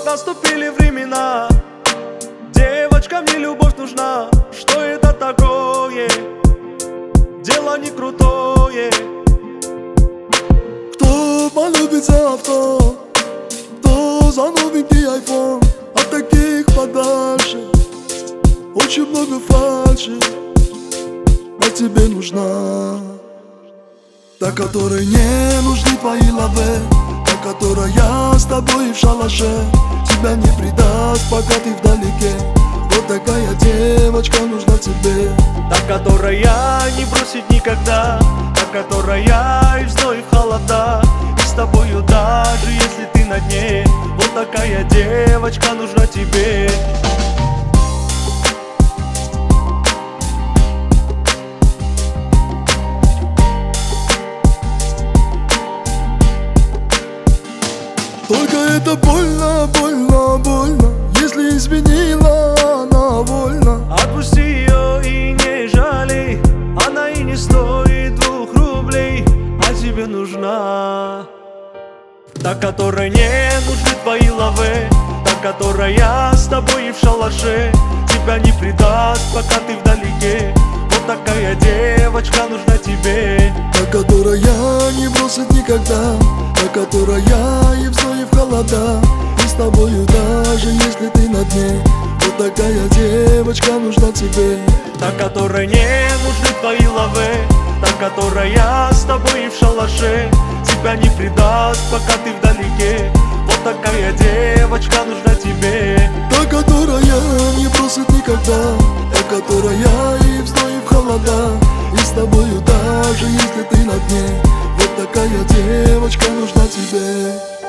Вот наступили времена, девочкам не любовь нужна. Что это такое? Дело не крутое. Кто полюбит за авто, кто за новенький айфон. От таких подальше, очень много фальши. А тебе нужна та, которой не нужны твои лавы, та, которая с тобой в шалаше, тебя не предаст, пока ты вдалеке. Вот такая девочка нужна тебе. Та, которая не бросит никогда, та, которая и в зной, и в холода, и с тобою даже если ты на дне. Вот такая девочка нужна тебе. Только это больно, больно, больно. Если изменила, она вольна. Отпусти ее и не жалей, она и не стоит 2 рублей. А тебе нужна та, которой не нужны твои лавы, та, которая с тобой и в шалаше, тебя не предаст, пока ты вдалеке. Вот такая девочка нужна тебе. Та, которая не бросит никогда, та, которая и в зной, и в холода, и с тобою даже если ты на дне. Вот такая девочка нужна тебе. Та, которой не нужны твои лавы, та, которая с тобой и в шалаше, тебя не предаст, пока ты вдалеке. Вот такая девочка нужна тебе. Та, которая не бросит никогда, та, которая и в зной, и в холода, и с тобою даже если ты на дне. Вот такая девочка нужна тебе.